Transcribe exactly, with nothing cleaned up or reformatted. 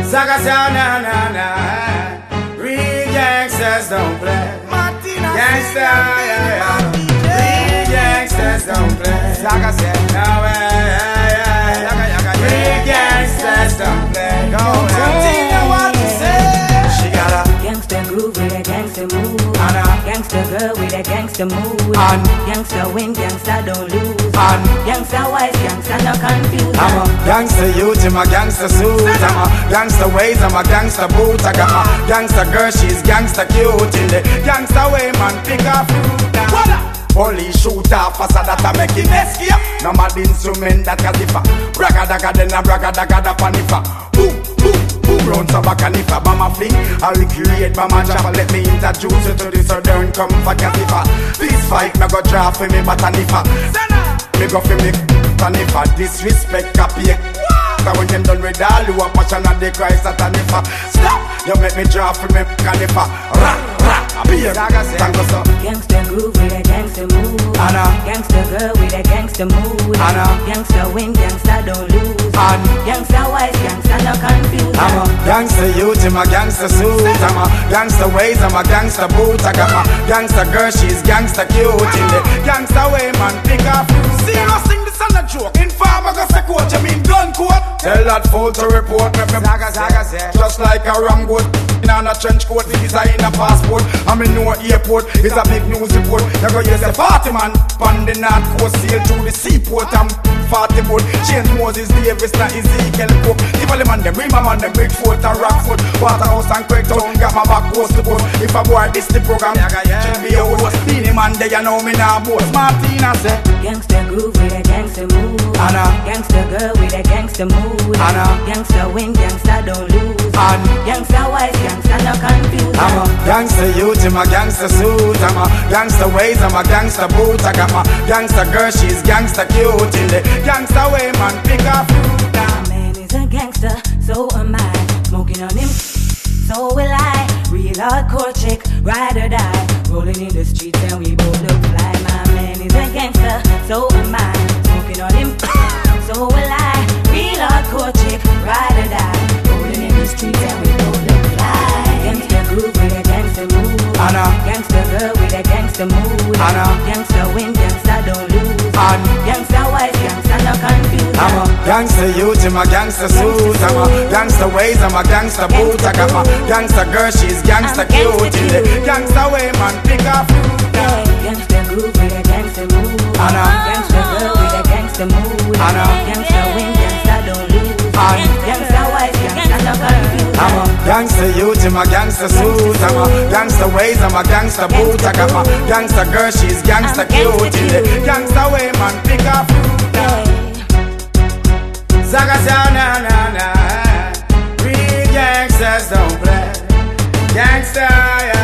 Zaga say na na na. Real gangsters don't play. Gangsta, yeah, yeah. Real gangsters don't play. Zaga say no way, yeah, yeah. Real gangsters don't play. Go Martina, what you say? She got a gangsta groove with a gangsta move. Anna. Gangsta girl with a gangsta mood. And gangsta win, gangsta don't lose. And gangsta wise, gangsta no confused. I'm a gangsta youth in my gangsta suit. I'm a gangsta ways, I'm a gangsta boot. I got my gangsta girl, she's gangsta cute. In the gangsta way, man, pick a fruit. Police shoot off a that I make him escape. No mad instrument that can differ. Braga daga then a braga daga da panifa. Boom, boom, boom, round so back and if a bama fling, I recreate bama java. Let me introduce you to the southern come for Katifa. This fight me go draw for me batanifa. Me go for me tanifa. Disrespect copy. When them done with all you a passion of the Christ at Tanifa. Stop! You make me draw for me Kanifa. Ra, ra, a beer. Tango so. Gangsta groove with a gangsta move. Anna. Gangsta girl with a gangsta mood. Anna. Gangsta win, gangsta don't lose. And gangsta wise, gangsta no confused. I'm a gangsta youth in my gangsta suit. I'm a gangsta ways, I'm a gangsta boot. I got my gangsta girl, she's gangsta cute. In the gangsta way, man, pick a fruit. Serious thing, this is a joke. In farm, I got a quote, you mean gun quote. Tell that fool to report me from Zaga Zaga say. Just like a ram goat in a trench coat, visa in a passport. I'm in no airport, it's a big news report. You go use a party man, pan the north coast, sail through the seaport. I'm forty boat, change Moses Davis, not Ezekiel Cook. People man, them Rima man, them Bridgefort and Rockford. Waterhouse and Craigtown, got my back coast to coast. If I board this the program, should be a host. Beanie man, they you know me now boast. Martina say gangsta groove with a gangsta move. Anna. Gangsta girl with a gangsta mood. Anna. Gangsta win, gangsta don't lose. And gangsta wise, gangsta no confused. I'm a gangsta youth in my gangsta suit. I'm a gangsta ways, I'm a gangsta boot. I got my gangsta girl, she's gangsta cute. In the gangsta way, man, pick a fruit. My man is a gangsta, so am I. Smoking on him, so will I. Real hardcore chick, ride or die. Rolling in the streets and we both look fly. My man is a gangsta, so am I. Smoking on him, so will I. Real hardcore chick, ride or die. Rolling in the streets and we both look fly. Gangsta groove with a gangsta move. Anna. Gangsta girl with a gangsta mood. Anna. Gangsta win, gangsta don't lose. And gangsta wise, gangsta no confused. I'm a gangsta youth in my gangsta suit. I'm a gangsta ways, I'm a gangsta boot. I got my gangsta girl, she's gangsta cute. In the gangsta way, man, pick a fruit. Gangsta groove with a gangsta move. Anna. Gangsta girl with a gangsta mood. Anna. Gangsta win, gangsta don't lose. And gangsta wise, gangsta no confused. I'm a gangsta youth in my gangsta suit. I'm a gangsta ways, I'm a gangsta boot. I got my gangsta girl, she's gangsta cute. In the gangsta way, man, pick a fruit. Zaga say na na na. Real gangsters don't play. Gangsta, yeah.